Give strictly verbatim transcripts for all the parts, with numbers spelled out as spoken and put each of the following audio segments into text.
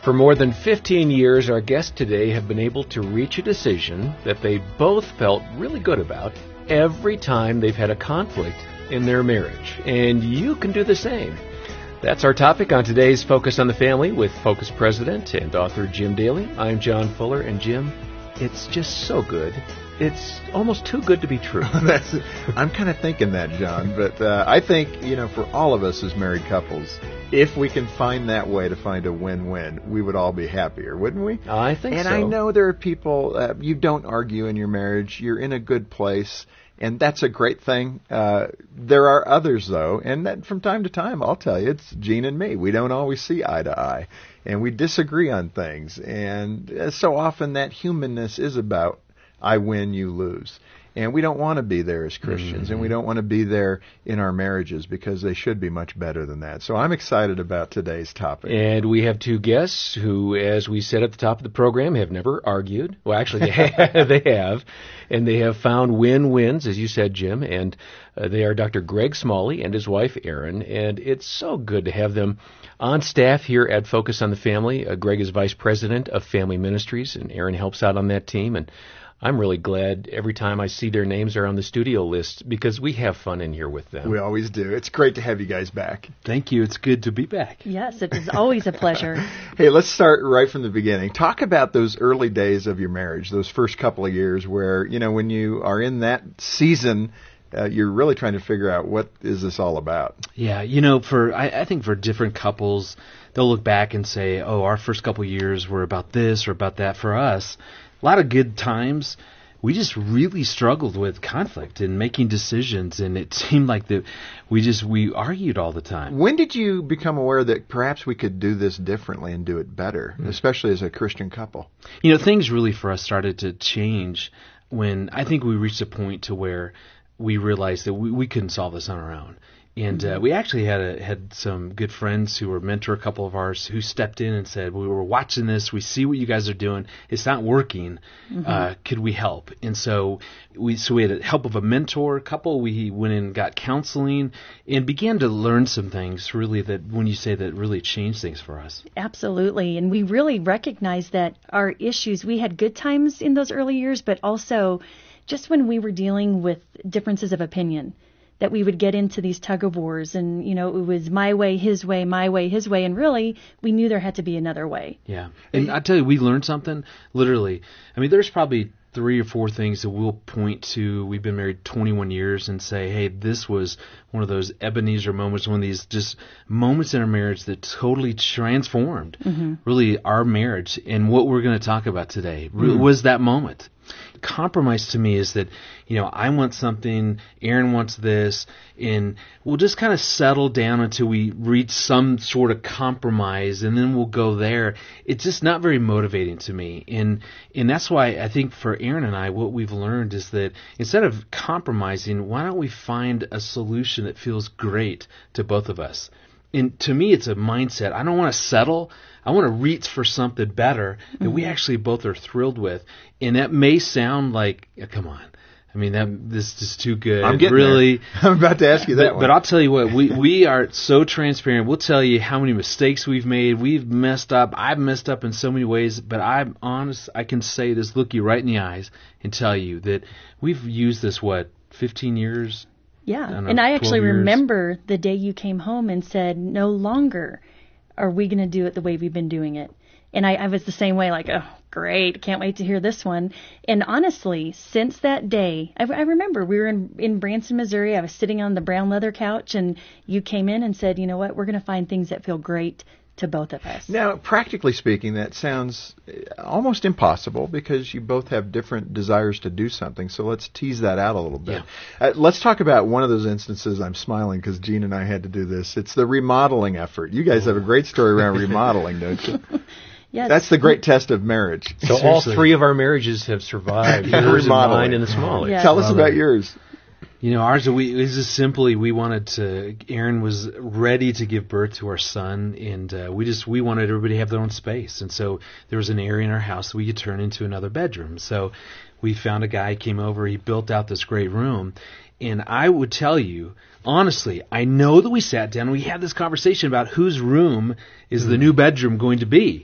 For more than fifteen years, our guests today have been able to reach a decision that they both felt really good about every time they've had a conflict in their marriage. And you can do the same. That's our topic on today's Focus on the Family with Focus President and author Jim Daly. I'm John Fuller, and Jim, it's just so good. It's almost too good to be true. That's, I'm kind of thinking that, John. But uh, I think, you know, for all of us as married couples, if we can find that way to find a win-win, we would all be happier, wouldn't we? I think and so. And I know there are people, uh, you don't argue in your marriage. You're in a good place. And that's a great thing. Uh, there are others, though, and that from time to time, I'll tell you, it's Gene and me. We don't always see eye to eye, and we disagree on things. And uh, so often that humanness is about I win, you lose. And we don't want to be there as Christians, mm-hmm. and we don't want to be there in our marriages because they should be much better than that. So I'm excited about today's topic. And we have two guests who, as we said at the top of the program, have never argued. Well, actually, they have, they have. And they have found win-wins, as you said, Jim. And uh, they are Doctor Greg Smalley and his wife, Erin. And it's so good to have them on staff here at Focus on the Family. Uh, Greg is Vice President of Family Ministries, and Erin helps out on that team. And I'm really glad every time I see their names are on the studio list because we have fun in here with them. We always do. It's great to have you guys back. Thank you. It's good to be back. Yes, it is always a pleasure. Hey, let's start right from the beginning. Talk about those early days of your marriage, those first couple of years where, you know, when you are in that season, uh, you're really trying to figure out what is this all about. Yeah, you know, for I, I think for different couples, they'll look back and say, oh, our first couple of years were about this or about that. For us, a lot of good times. We just really struggled with conflict and making decisions, and it seemed like that we just we argued all the time. When did you become aware that perhaps we could do this differently and do it better, mm. especially as a Christian couple? You know, things really for us started to change when I think we reached a point to where we realized that we, we couldn't solve this on our own. And uh, we actually had a, had some good friends who were mentor a couple of ours who stepped in and said, we were watching this. We see what you guys are doing. It's not working. Mm-hmm. Uh, could we help? And so we so we had the help of a mentor couple. We went in and got counseling and began to learn some things really that when you say that really changed things for us. Absolutely. And we really recognized that our issues, we had good times in those early years, but also just when we were dealing with differences of opinion, that we would get into these tug of wars and, you know, it was my way, his way, my way, his way. And really, we knew there had to be another way. Yeah. And I tell you, we learned something, literally. I mean, there's probably three or four things that we'll point to. We've been married twenty-one years and say, hey, this was one of those Ebenezer moments, one of these just moments in our marriage that totally transformed mm-hmm. really our marriage. And what we're going to talk about today mm-hmm. was that moment. Compromise to me is that, you know, I want something, Erin wants this, and we'll just kind of settle down until we reach some sort of compromise, and then we'll go there. It's just not very motivating to me. And and that's why I think for Erin and I, what we've learned is that instead of compromising, why don't we find a solution that feels great to both of us? And to me, it's a mindset. I don't want to settle. I want to reach for something better that mm-hmm. we actually both are thrilled with. And that may sound like, oh, come on. I mean, that this is too good. I'm getting really. There. I'm about to ask you that but, one. But I'll tell you what, we, we are so transparent. We'll tell you how many mistakes we've made. We've messed up. I've messed up in so many ways. But I'm honest. I can say this, look you right in the eyes and tell you that we've used this, what, fifteen years? Yeah, I know, and I actually years. remember the day you came home and said, no longer are we going to do it the way we've been doing it. And I, I was the same way, like, oh, great, can't wait to hear this one. And honestly, since that day, I, I remember we were in, in Branson, Missouri. I was sitting on the brown leather couch, and you came in and said, you know what, we're going to find things that feel great to both of us. Now, practically speaking, that sounds almost impossible because you both have different desires to do something. So let's tease that out a little bit. Yeah. Uh, let's talk about one of those instances. I'm smiling because Gene and I had to do this. It's the remodeling effort. You guys have a great story around remodeling, don't you? Yes. That's the great test of marriage. So Seriously. all three of our marriages have survived. Yours and mine and the Smalley. Yeah. Tell us about yours. You know, ours, we, this is simply, we wanted to, Erin was ready to give birth to our son, and uh, we just, we wanted everybody to have their own space. And so there was an area in our house that we could turn into another bedroom. So we found a guy, came over, he built out this great room. And I would tell you, honestly, I know that we sat down and we had this conversation about whose room is the new bedroom going to be.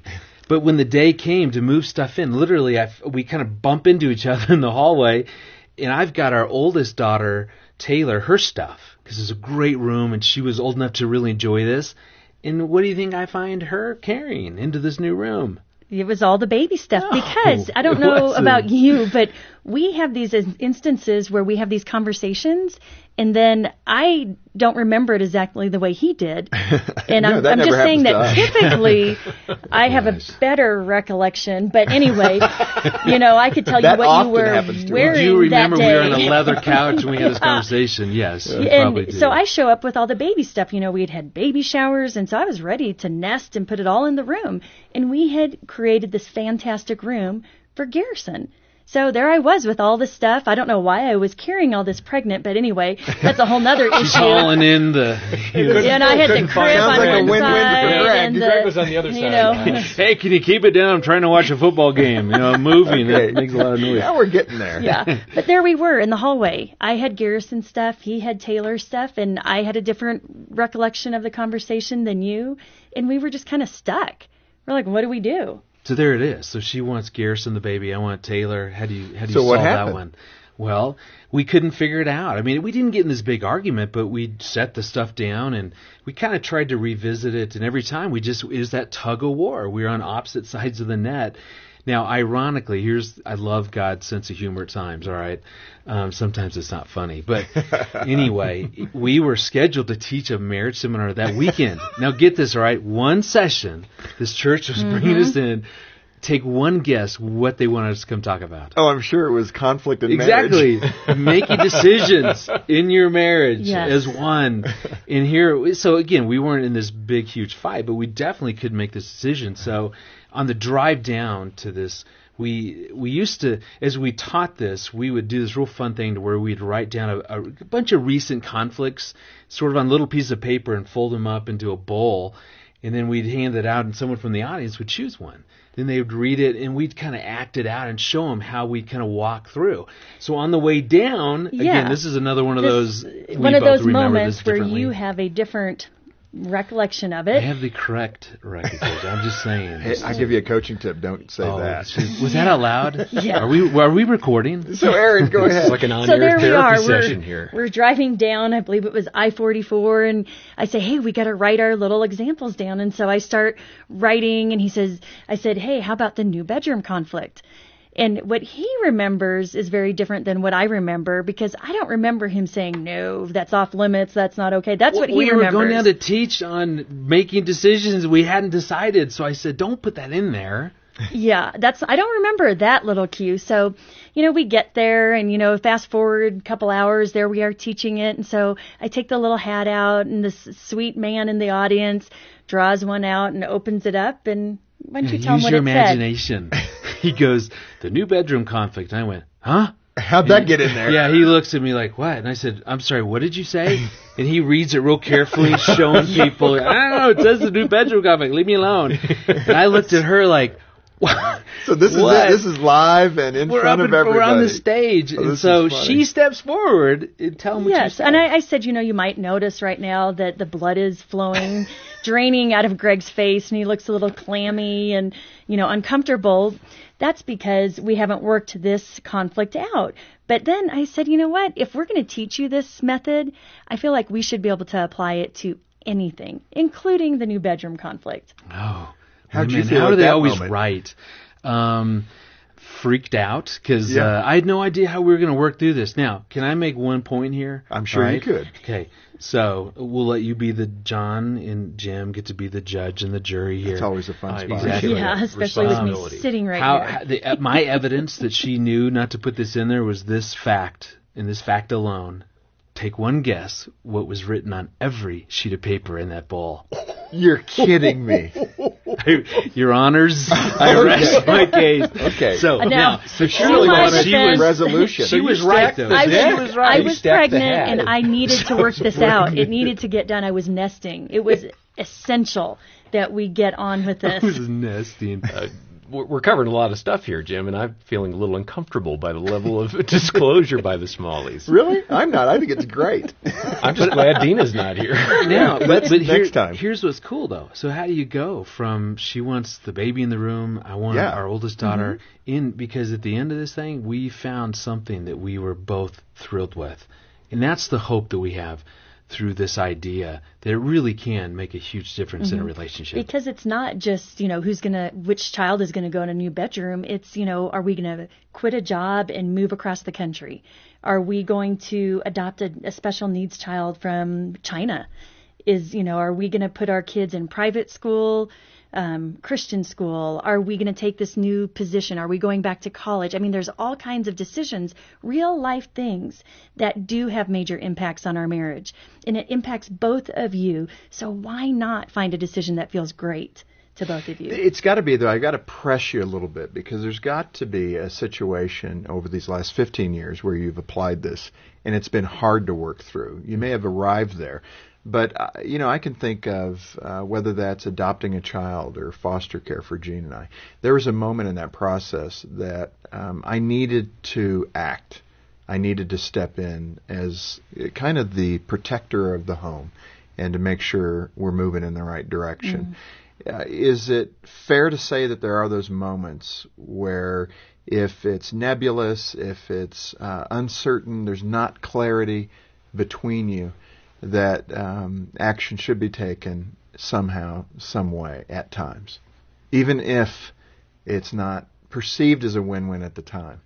But when the day came to move stuff in, literally, I, we kind of bump into each other in the hallway, and I've got our oldest daughter, Taylor, her stuff, because it's a great room, and she was old enough to really enjoy this. And what do you think I find her carrying into this new room? It was all the baby stuff, No, because I don't it know wasn't. about you, but we have these in- instances where we have these conversations, and then I don't remember it exactly the way he did. And No, I'm, that I'm never just saying happens that to us. typically I have Nice. a better recollection. But anyway, you know, I could tell you That what you often were happens to us. wearing Do you remember that we day. were on a leather couch and we had this Yeah. conversation? Yes, you probably And do. so I show up with all the baby stuff. You know, we had had baby showers, and so I was ready to nest and put it all in the room. And we had created this fantastic room for Garrison. So there I was with all this stuff. I don't know why I was carrying all this pregnant, but anyway, that's a whole nother issue. hauling in the. And I had the Couldn't crib find- on Sounds like a one win-win for side, Greg. and the, Greg was on the other you side. know, Hey, can you keep it down? I'm trying to watch a football game. You know, I'm moving. Okay. It makes a lot of noise. Now we're getting there. yeah. But there we were in the hallway. I had Garrison stuff, he had Taylor stuff, and I had a different recollection of the conversation than you, and we were just kind of stuck. We're like, what do we do? So there it is. So she wants Garrison the baby. I want Taylor. How do you how do you So what solve that happened? one? Well, we couldn't figure it out. I mean, we didn't get in this big argument, but we set the stuff down and we kind of tried to revisit it. And every time we just it was that tug of war. We were on opposite sides of the net. Now, ironically, here's I love God's sense of humor at times. All right, um, sometimes it's not funny, but anyway, we were scheduled to teach a marriage seminar that weekend. Now, get this, all right? One session, this church was bringing us in. Take one guess what they wanted us to come talk about. Oh, I'm sure it was conflict in Exactly. marriage. Making decisions in your marriage Yes. as one. And here, so again, we weren't in this big, huge fight, but we definitely could make this decision. So on the drive down to this, we we used to, as we taught this, we would do this real fun thing to where we'd write down a, a bunch of recent conflicts sort of on little pieces of paper and fold them up into a bowl. And then we'd hand it out and someone from the audience would choose one. Then they would read it, and we'd kind of act it out and show them how we kind of walk through. So on the way down, Yeah. again, this is another one of This- those we one of both those remember moments this where differently. you have a different recollection of I it. have the correct record. I'm just saying. Hey, I give you a coaching tip. Don't say Oh, that. shoot. Was that out loud? Yeah. Are we are we recording? So, Aaron, go It's ahead. like an So on-air there we therapy are. session We're, here. we're driving down, I believe it was I forty-four, and I say, hey, we got to write our little examples down. And so I start writing, and he says, I said, hey, how about the new bedroom conflict? And what he remembers is very different than what I remember, because I don't remember him saying, no, that's off limits, that's not okay. That's what he we remembers. were going down to teach on making decisions we hadn't decided, so I said, don't put that in there. Yeah, that's, I don't remember that little cue. So, you know, we get there and, you know, fast forward a couple hours, there we are teaching it. And so I take the little hat out, and this sweet man in the audience draws one out and opens it up. And why don't you tell him Use what your it imagination. He goes, the new bedroom conflict. And I went, huh? How'd that get in there? Yeah, he looks at me like, what? And I said, I'm sorry, what did you say? And he reads it real carefully, showing people, I don't know, it says the new bedroom conflict, leave me alone. And I looked at her like, what? So this is What? it. This is live and in We're front up of in, everybody. we're on the stage. Oh, and this so is funny. she steps forward and tell him what Yes, you said. and I, I said, you know, you might notice right now that the blood is flowing, draining out of Greg's face, and he looks a little clammy and, you know, uncomfortable. That's because we haven't worked this conflict out. But then I said, you know what? If we're going to teach you this method, I feel like we should be able to apply it to anything, including the new bedroom conflict. Oh, How'd you women, feel how at do they that always moment? write? Um, freaked out because Yeah. uh, I had no idea how we were going to work through this. Now, can I make one point here? I'm sure All you could. Okay, so we'll let you be the John and Jim get to be the judge and the jury here. It's always a fun Uh, spot. exactly. Yeah, especially with me Responsibility. sitting right how, here. how- the, uh, my evidence that she knew not to put this in there was this fact, and this fact alone. Take one guess what was written on every sheet of paper in that bowl. You're kidding me. Your honors, I rest my case. Okay. So Now, now, so to surely my wanted- she defense- was Resolution. she was right though. I She was, was right. I You was stacked the pregnant, hat. and I needed to work this out. It needed to get done. I was nesting. It was essential that we get on with I was this. nesting. Uh, we're we're covering a lot of stuff here, Jim, and I'm feeling a little uncomfortable by the level of disclosure by the Smalleys. Really? I'm not. I think it's great. I'm just glad Dina's not here. Now, but, but Next here, time. here's what's cool, though. So how do you go from she wants the baby in the room, I want Yeah. our oldest daughter in, because at the end of this thing, we found something that we were both thrilled with. And that's the hope that we have through this idea that it really can make a huge difference in a relationship. Because it's not just, you know, who's going to, which child is going to go in a new bedroom. It's, you know, are we going to quit a job and move across the country? Are we going to adopt a, a special needs child from China? Is, you know, are we going to put our kids in private school, um, Christian school? Are we going to take this new position? Are we going back to college? I mean, there's all kinds of decisions, real life things that do have major impacts on our marriage. And it impacts both of you. So why not find a decision that feels great to both of you? It's got to be, though. I got to press you a little bit, because there's got to be a situation over these last fifteen years where you've applied this, and it's been hard to work through. You may have arrived there. But, uh, you know, I can think of uh, whether that's adopting a child or foster care for Jean and I. There was a moment in that process that um, I needed to act. I needed to step in as kind of the protector of the home and to make sure we're moving in the right direction. Mm. Uh, is it fair to say that there are those moments where if it's nebulous, if it's uh, uncertain, there's not clarity between you, that um, action should be taken somehow, some way, at times, even if it's not perceived as a win-win at the time?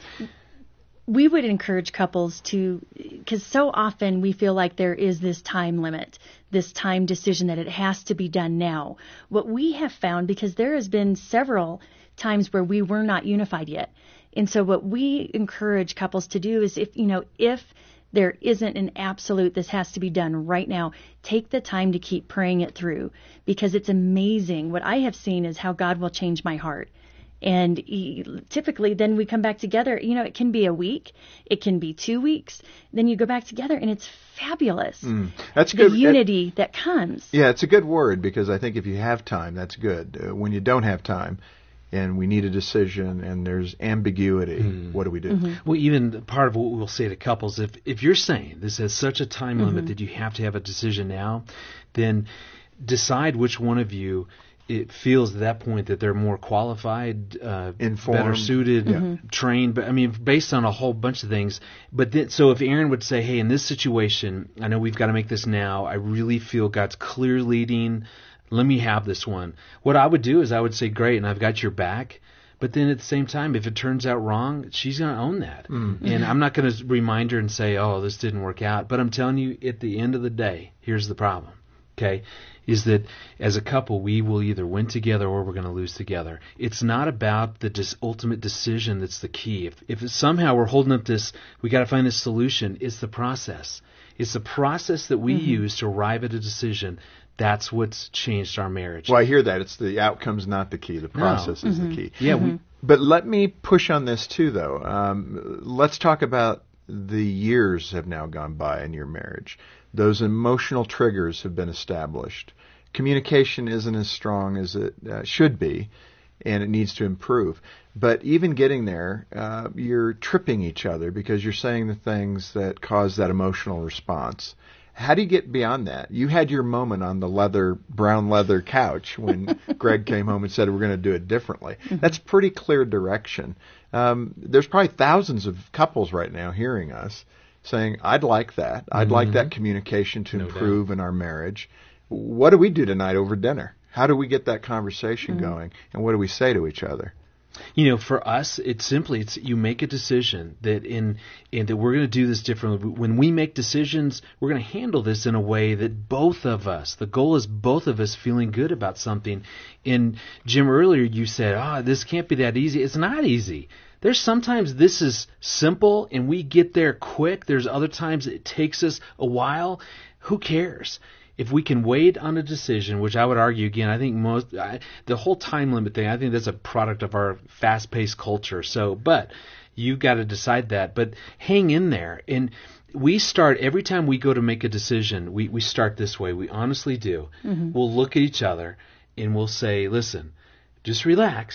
We would encourage couples to, because so often we feel like there is this time limit, this time decision that it has to be done now. What we have found, because there has been several times where we were not unified yet, and so what we encourage couples to do is, if you know, if there isn't an absolute, this has to be done right now, take the time to keep praying it through, because it's amazing. What I have seen is how God will change my heart. And he, typically then we come back together. You know, it can be a week, it can be two weeks. Then you go back together and it's fabulous. Mm, that's the good. unity that comes. Yeah, it's a good word, because I think if you have time, that's good. Uh, when you don't have time, and we need a decision, and there's ambiguity, mm. what do we do? Mm-hmm. Well, even part of what we'll say to couples, if if you're saying this has such a time mm-hmm. limit that you have to have a decision now, then decide which one of you it feels at that point that they're more qualified, uh, informed, better suited, mm-hmm. trained. But I mean, based on a whole bunch of things. But then, so if Aaron would say, "Hey, in this situation, I know we've got to make this now. I really feel God's clear leading. Let me have this one." What I would do is I would say, "Great, and I've got your back." But then at the same time, if it turns out wrong, she's going to own that. Mm-hmm. And I'm not going to remind her and say, "Oh, this didn't work out." But I'm telling you, at the end of the day, here's the problem, okay, is that as a couple, we will either win together or we're going to lose together. It's not about the dis- ultimate decision that's the key. If, if somehow we're holding up this, we got to find this solution, it's the process. It's the process that we mm-hmm. use to arrive at a decision. That's what's changed our marriage. Well, I hear that. It's the outcome's not the key. The process no. is mm-hmm. the key. Yeah. Mm-hmm. We, but let me push on this, too, though. Um, let's talk about the years have now gone by in your marriage. Those emotional triggers have been established. Communication isn't as strong as it uh, should be, and it needs to improve. But even getting there, uh, you're tripping each other because you're saying the things that cause that emotional response. How do you get beyond that? You had your moment on the leather, brown leather couch when Greg came home and said we're going to do it differently. Mm-hmm. That's pretty clear direction. Um, there's probably thousands of couples right now hearing us saying, I'd like that. I'd mm-hmm. like that communication to no improve doubt. In our marriage. What do we do tonight over dinner? How do we get that conversation mm-hmm. going? And what do we say to each other? You know, for us, it's simply it's you make a decision that in, in that we're going to do this differently. When we make decisions, we're going to handle this in a way that both of us, the goal is both of us feeling good about something. And Jim, earlier you said, ah, oh, this can't be that easy. It's not easy. There's sometimes this is simple and we get there quick. There's other times it takes us a while. Who cares? If we can wait on a decision, which I would argue, again, I think most, I, the whole time limit thing, I think that's a product of our fast-paced culture. So, but you've got to decide that. But hang in there. And we start, every time we go to make a decision, we, we start this way. We honestly do. Mm-hmm. We'll look at each other and we'll say, listen, just relax.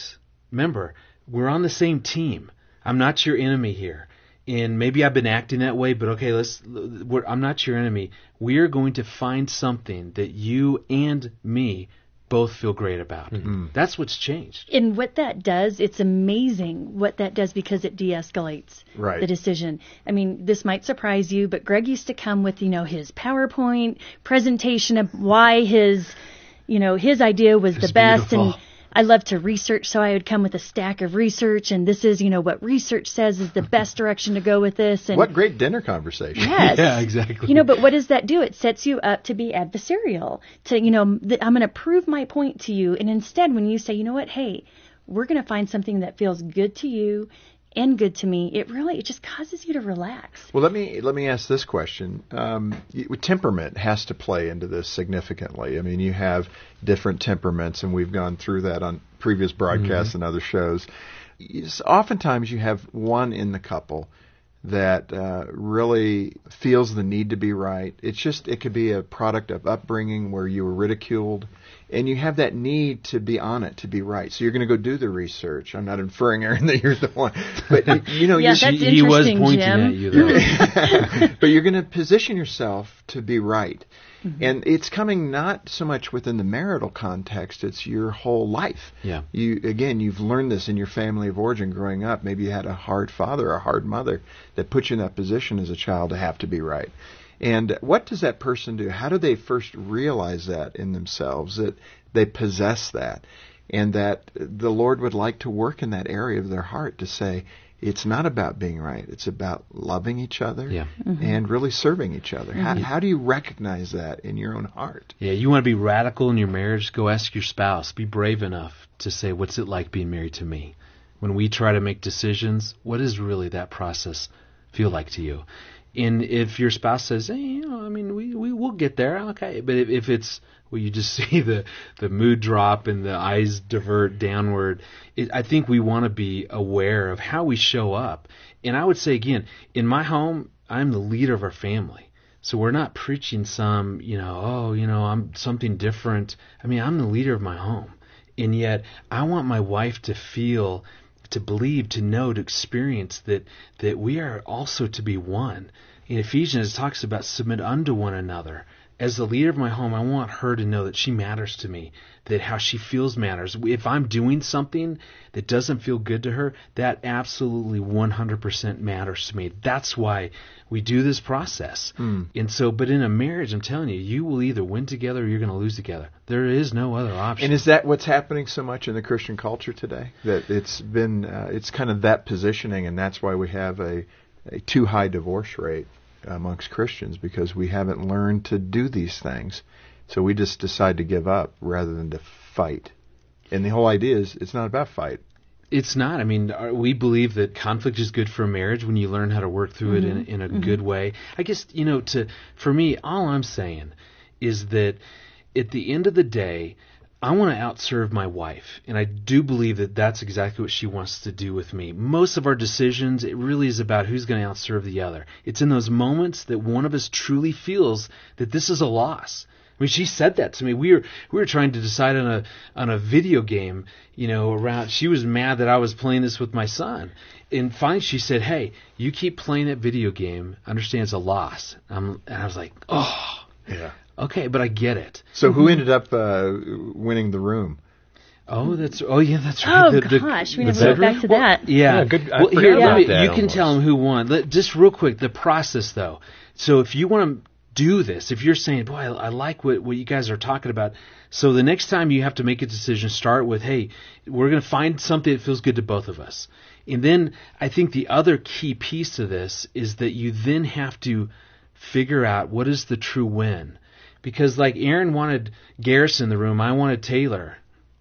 remember, we're on the same team. I'm not your enemy here. And maybe I've been acting that way, but okay, let's. We're, I'm not your enemy. We are going to find something that you and me both feel great about. Mm-hmm. That's what's changed. And what that does, it's amazing what that does because it de-escalates right. the decision. I mean, this might surprise you, but Greg used to come with, you know, his PowerPoint presentation of why his, you know, his idea was it's the best. Beautiful. And I love to research, so I would come with a stack of research, and this is, you know, what research says is the best direction to go with this. And what great dinner conversation. Yes. Yeah, exactly. You know, but what does that do? It sets you up to be adversarial, to, you know, th- I'm going to prove my point to you. And instead, when you say, you know what, hey, we're going to find something that feels good to you and good to me, it really, it just causes you to relax. Well, let me let me ask this question. Um, you, temperament has to play into this significantly. I mean, you have different temperaments, and we've gone through that on previous broadcasts mm-hmm. and other shows. It's, oftentimes, you have one in the couple that uh, really feels the need to be right. It's just, it could be a product of upbringing where you were ridiculed, and you have that need to be on it, to be right. So you're going to go do the research. I'm not inferring, Aaron, that you're the one. But, you know, yeah, you're, that's he was pointing Jim. at you, though. but you're going to position yourself to be right. Mm-hmm. And it's coming not so much within the marital context, it's your whole life. Yeah. You again, you've learned this in your family of origin growing up. Maybe you had a hard father or a hard mother that put you in that position as a child to have to be right. And what does that person do? How do they first realize that in themselves, that they possess that, and that the Lord would like to work in that area of their heart to say, it's not about being right. It's about loving each other yeah. mm-hmm. and really serving each other. Mm-hmm. How, how do you recognize that in your own heart? Yeah, you want to be radical in your marriage? Go ask your spouse. Be brave enough to say, what's it like being married to me? When we try to make decisions, what does really that process feel like to you? And if your spouse says, hey, you know, I mean, we, we will get there, okay. But if, if it's, well, you just see the, the mood drop and the eyes divert downward, it, I think we want to be aware of how we show up. And I would say, again, in my home, I'm the leader of our family. So we're not preaching some, you know, oh, you know, I'm something different. I mean, I'm the leader of my home. And yet I want my wife to feel, to believe, to know, to experience that that we are also to be one. In Ephesians, it talks about submit unto one another. As the leader of my home, I want her to know that she matters to me, that how she feels matters. If I'm doing something that doesn't feel good to her, that absolutely one hundred percent matters to me. That's why we do this process. Mm. And so, but in a marriage, I'm telling you, you will either win together or you're going to lose together. There is no other option. And is that what's happening so much in the Christian culture today? That it's been, uh, it's kind of that positioning, and that's why we have a, a too high divorce rate amongst Christians, because we haven't learned to do these things. So we just decide to give up rather than to fight. And the whole idea is it's not about fight. It's not. I mean, we believe that conflict is good for a marriage when you learn how to work through mm-hmm. it in, in a mm-hmm. good way. I guess, you know, to for me, all I'm saying is that at the end of the day, I want to outserve my wife, and I do believe that that's exactly what she wants to do with me. Most of our decisions, it really is about who's going to outserve the other. It's in those moments that one of us truly feels that this is a loss. I mean, she said that to me. We were we were trying to decide on a on a video game, you know, around. She was mad that I was playing this with my son, and finally she said, "Hey, you keep playing that video game. Understand it's a loss." I'm, and I was like, "Oh, yeah." Okay, but I get it. So who ended up uh, winning the room? Oh, that's oh yeah, that's right. Oh the, the, gosh, we the never went back to well, that. Yeah, yeah good. I well, here, about me, that you can almost. tell them who won. Let, just real quick, the process though. So if you want to do this, if you're saying, "Boy, I, I like what what you guys are talking about," so the next time you have to make a decision, start with, "Hey, we're going to find something that feels good to both of us." And then I think the other key piece to this is that you then have to figure out what is the true win. Because like Aaron wanted Garrison in the room, I wanted Taylor.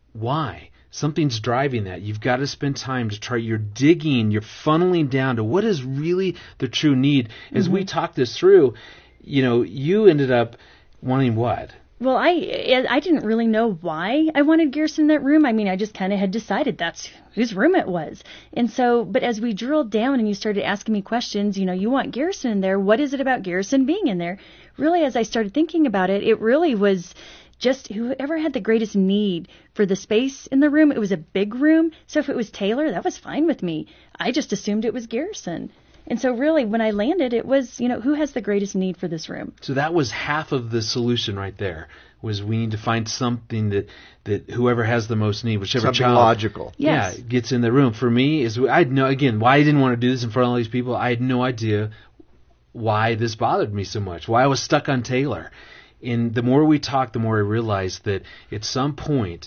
Why? Something's driving that. You've got to spend time to try. You're digging, you're funneling down to what is really the true need. As mm-hmm. we talked this through, you know, you ended up wanting what? Well, I I didn't really know why I wanted Garrison in that room. I mean, I just kind of had decided that's whose room it was. And so, but as we drilled down and you started asking me questions, you know, you want Garrison in there. What is it about Garrison being in there? Really, as I started thinking about it, it really was just whoever had the greatest need for the space in the room. It was a big room, so if it was Taylor, that was fine with me. I just assumed it was Garrison. And so really, when I landed, it was, you know, who has the greatest need for this room? So that was half of the solution right there, was we need to find something that, that whoever has the most need, whichever Something child, logical. Yes. yeah, gets in the room. For me, is I had no, again, why I didn't want to do this in front of all these people, I had no idea why this bothered me so much, why I was stuck on Taylor. And the more we talked, the more I realized that at some point,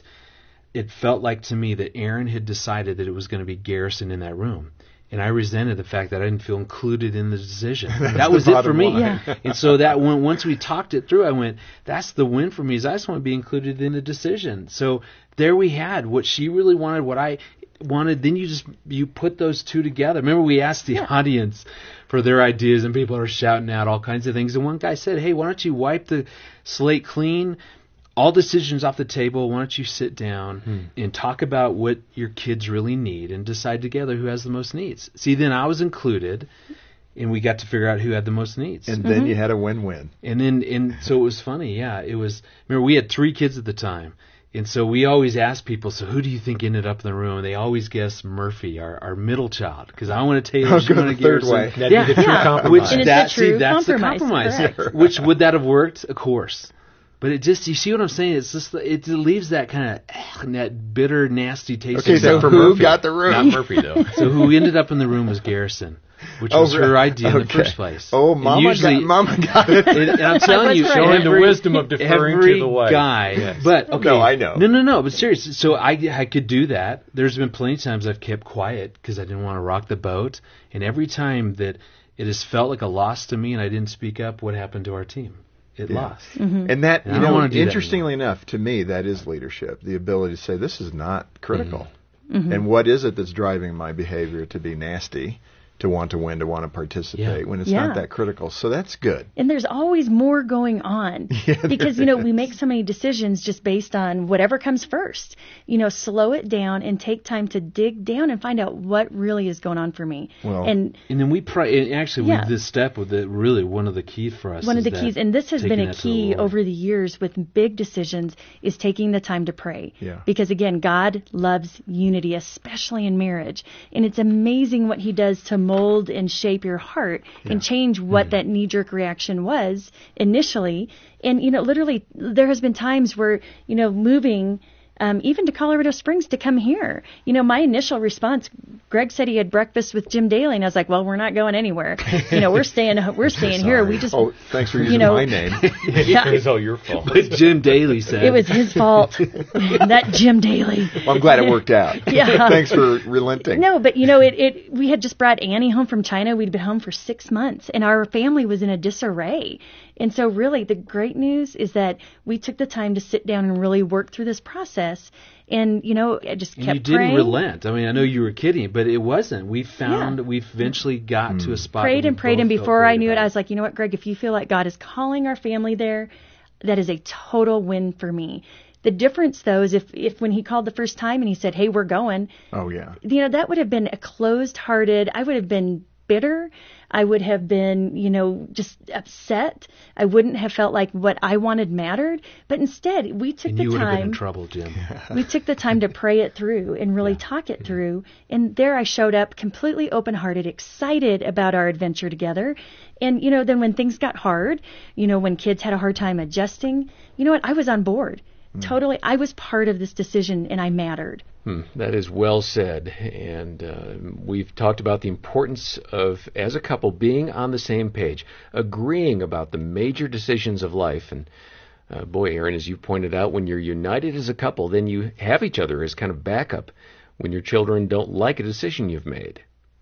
it felt like to me that Aaron had decided that it was going to be Garrison in that room. And I resented the fact that I didn't feel included in the decision. That was it for me. Yeah. And so that when, once we talked it through, I went, that's the win for me, is I just want to be included in the decision. So there we had what she really wanted, what I wanted. Then you just you put those two together. Remember, we asked the yeah. audience for their ideas, and people are shouting out all kinds of things. And one guy said, hey, why don't you wipe the slate clean? All decisions off the table. Why don't you sit down hmm. and talk about what your kids really need and decide together who has the most needs? See, then I was included, and we got to figure out who had the most needs. And then mm-hmm. you had a win-win. And then, and so it was funny. Yeah, it was. Remember, we had three kids at the time, and so we always asked people, so who do you think ended up in the room? And they always guessed Murphy, our, our middle child, because I want to Taylor, oh, she wanted Garrison. Way. That'd yeah, be the true yeah. compromise. Which and it's that, the true see, that's compromise. the compromise. Correct. Which would that have worked? Of course. But it just, you see what I'm saying? It's just, it leaves that kind of, that bitter, nasty taste. Okay, so for who Murphy. got the room? Not Murphy, though. So who ended up in the room was Garrison, which oh, was her idea okay. in the first place. Oh, and Mama, usually, got, Mama got it. And, and I'm telling you, showing every, the wisdom of deferring every to the wife. guy. Yes. But, okay. No, I know. No, no, no, but seriously, so I, I could do that. There's been plenty of times I've kept quiet because I didn't want to rock the boat. And every time that it has felt like a loss to me and I didn't speak up, what happened to our team? It yeah. lost. Mm-hmm. And that, and you know, do interestingly enough, to me, that is leadership. The ability to say, this is not critical. Mm-hmm. And what is it that's driving my behavior to be nasty, to want to win, to want to participate, yeah. when it's yeah. not that critical? So that's good. And there's always more going on yeah, because, you know, we make so many decisions just based on whatever comes first. You know, slow it down and take time to dig down and find out what really is going on for me. Well, and And then we pray, and actually, Yeah. with this step, with it, really one of the keys for us. one is of the that keys, and this has been taking a that to the key Lord. over the years with big decisions, is taking the time to pray. Yeah. Because again, God loves unity, especially in marriage. And it's amazing what he does to mold and shape your heart Yeah. and change what Mm-hmm. that knee-jerk reaction was initially. And, you know, literally there has been times where, you know, moving Um, even to Colorado Springs to come here. You know, my initial response, Greg said he had breakfast with Jim Daly, and I was like, well, we're not going anywhere. You know, we're staying we're staying here. We just Oh, thanks for using you know, my name. yeah, It was all your fault. But Jim Daly said it was his fault. That Jim Daly. Well, I'm glad it worked out. Yeah. Thanks for relenting. No, but you know, it, it we had just brought Annie home from China. We'd been home for six months, and our family was in a disarray. And so really the great news is that we took the time to sit down and really work through this process. And, you know, I just And kept you didn't praying. relent. I mean, I know you were kidding, but it wasn't. We found, Yeah. we eventually got to a spot. Prayed where and we prayed, both and felt before great I knew it, about I was like, you know what, Greg, if you feel like God is calling our family there, that is a total win for me. The difference, though, is if, if when he called the first time and he said, hey, we're going, Oh, yeah. you know, that would have been a closed-hearted, I would have been bitter. I would have been, you know, just upset. I wouldn't have felt like what I wanted mattered. But instead, we took And the you would have been in time. trouble, Jim. We took the time to pray it through and really talk it through. And there I showed up completely open-hearted, excited about our adventure together. And, you know, then when things got hard, you know, when kids had a hard time adjusting, you know what? I was on board. Totally. I was part of this decision and I mattered. Hmm, that is well said. And uh, we've talked about the importance of, as a couple, being on the same page, agreeing about the major decisions of life. And uh, boy, Aaron, as you pointed out, when you're united as a couple, then you have each other as kind of backup when your children don't like a decision you've made.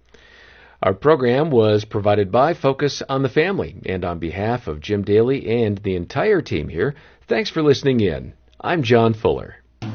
Our program was provided by Focus on the Family. And on behalf of Jim Daly and the entire team here, thanks for listening in. I'm John Fuller.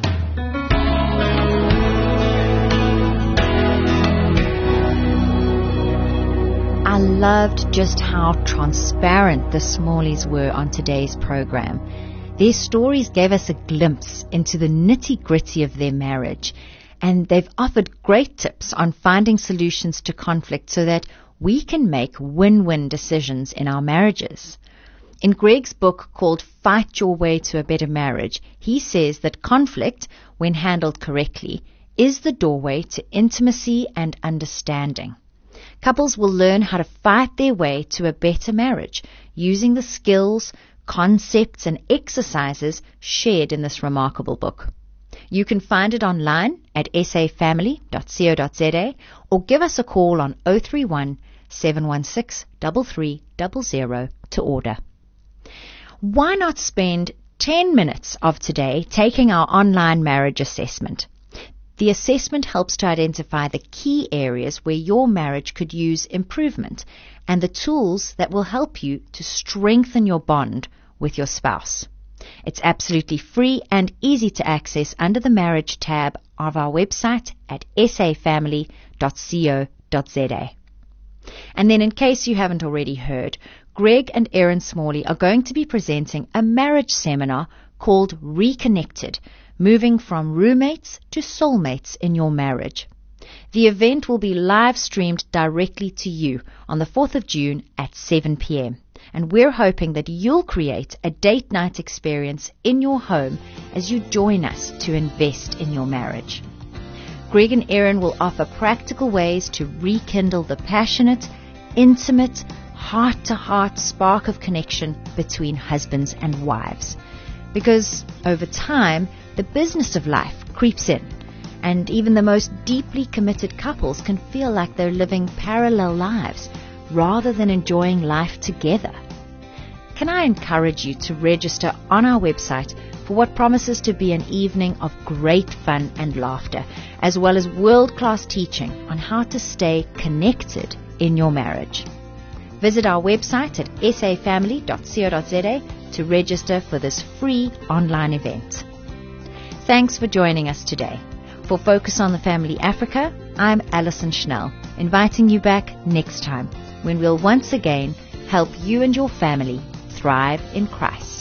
I loved just how transparent the Smalleys were on today's program. Their stories gave us a glimpse into the nitty-gritty of their marriage, and they've offered great tips on finding solutions to conflict so that we can make win-win decisions in our marriages. In Greg's book called Fight Your Way to a Better Marriage, he says that conflict, when handled correctly, is the doorway to intimacy and understanding. Couples will learn how to fight their way to a better marriage using the skills, concepts, and exercises shared in this remarkable book. You can find it online at s a family dot co dot z a or give us a call on zero three one, seven one six, three three zero zero to order. Why not spend ten minutes of today taking our online marriage assessment? The assessment helps to identify the key areas where your marriage could use improvement and the tools that will help you to strengthen your bond with your spouse. It's absolutely free and easy to access under the Marriage tab of our website at s a family dot co dot z a. And then, in case you haven't already heard, Greg and Erin Smalley are going to be presenting a marriage seminar called Reconnected, Moving from Roommates to Soulmates in Your Marriage. The event will be live streamed directly to you on the fourth of June at seven p.m. And we're hoping that you'll create a date night experience in your home as you join us to invest in your marriage. Greg and Erin will offer practical ways to rekindle the passionate, intimate, heart-to-heart spark of connection between husbands and wives. Because over time, the business of life creeps in, and even the most deeply committed couples can feel like they're living parallel lives rather than enjoying life together. Can I encourage you to register on our website for what promises to be an evening of great fun and laughter, as well as world-class teaching on how to stay connected in your marriage. Visit our website at s a family dot co dot z a to register for this free online event. Thanks for joining us today. For Focus on the Family Africa, I'm Alison Schnell, inviting you back next time when we'll once again help you and your family thrive in Christ.